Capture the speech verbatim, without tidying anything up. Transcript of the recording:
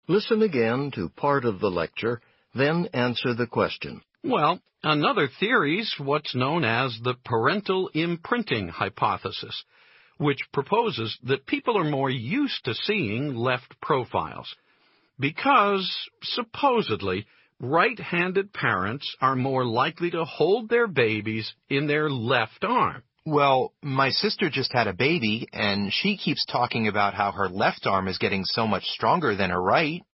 Listen again to part of the lecture, then answer the question. Well, another theory's what's known as the parental imprinting hypothesis, which proposes that people are more used to seeing left profiles because, supposedly, right-handed parents are more likely to hold their babies in their left arm. Well, my sister just had a baby, and she keeps talking about how her left arm is getting so much stronger than her right.